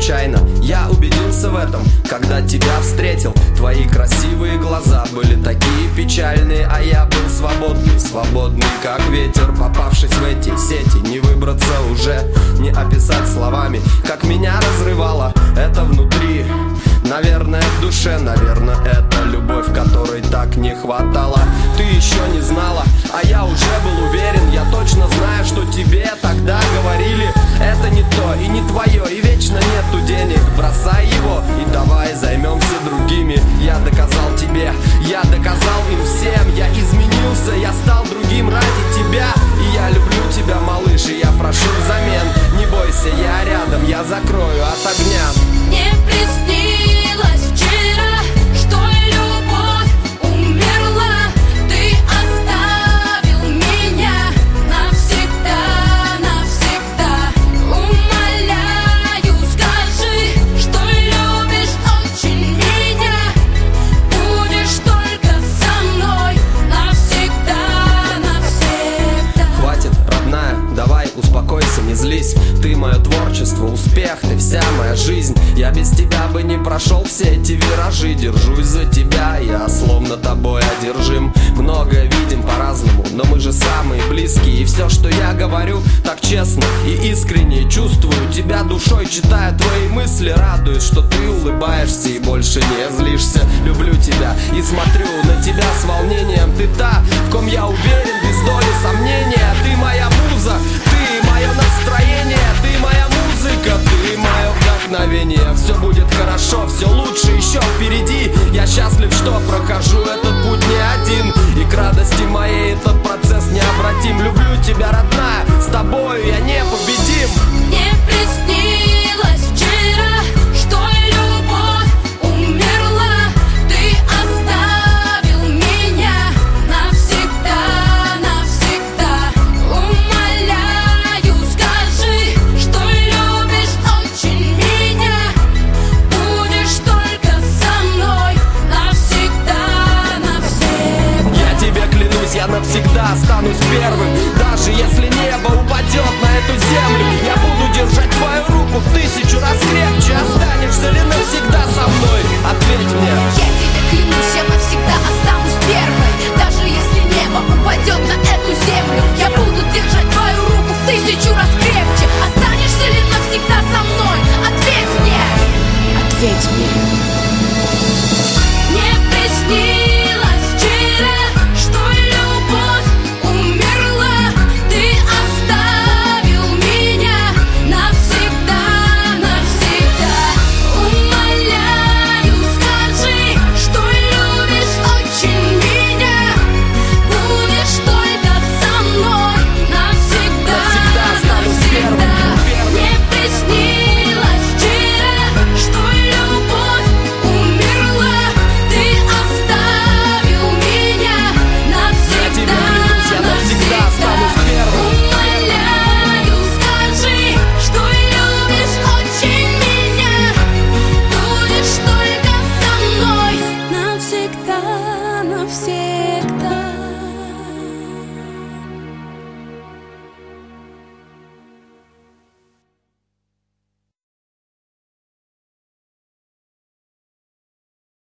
случайно. Я убедился в этом, когда тебя встретил. Твои красивые глаза были такие печальные, а я был свободный, свободный как ветер. Попавшись в эти сети, не выбраться уже, не описать словами, как меня разрывало это внутри. Наверное, в душе, наверное, это любовь, которой так не хватало. Ты еще не знала, а я уже был уверен. Я точно знаю, что тебе тогда говорили: это не то и не твое, и вечно нету денег. Бросай его и давай займемся другими. Я доказал тебе, я доказал им всем. Я изменился, я стал другим ради тебя. И я люблю тебя, малыш, и я прошу взамен. Не бойся, я рядом, я закрою от огня. Не приснилось вчера, что любовь умерла. Ты оставил меня навсегда, навсегда. Умоляю, скажи, что любишь очень меня. Будешь только со мной навсегда, навсегда. Хватит, родная, давай успокойся, не злись. Ты мое творчество, успех, ты вся моя жизнь. Я без тебя бы не прошел все эти виражи. Держусь за тебя, я словно тобой одержим. Многое видим по-разному, но мы же самые близкие. И все, что я говорю, так честно и искренне. Чувствую тебя душой, читая твои мысли. Радуюсь, что ты улыбаешься и больше не злишься. Люблю тебя и смотрю на тебя с волнением. Ты та, в ком я уверен, без доли сомнения. Ты моя муза, ты мое настроение. Ты моя музыка, ты мое вдохновение. Все будет хорошо, все лучше еще впереди. Я счастлив, что прохожу этот путь не один. И к радости моей этот процесс необратим. Люблю тебя, родная, с тобою я непобедим. Не приснилось вчера, что любовь умерла. Ты оставил меня навсегда, навсегда. Умоляю, скажи, что любишь очень меня. Будешь только со мной навсегда, навсегда. Я тебе клянусь, я навсегда останусь первым. Даже если небо упадет на эту землю, я буду держать твою руку в 1000 раз крепче. Останешься ли навсегда со мной? Ответь мне.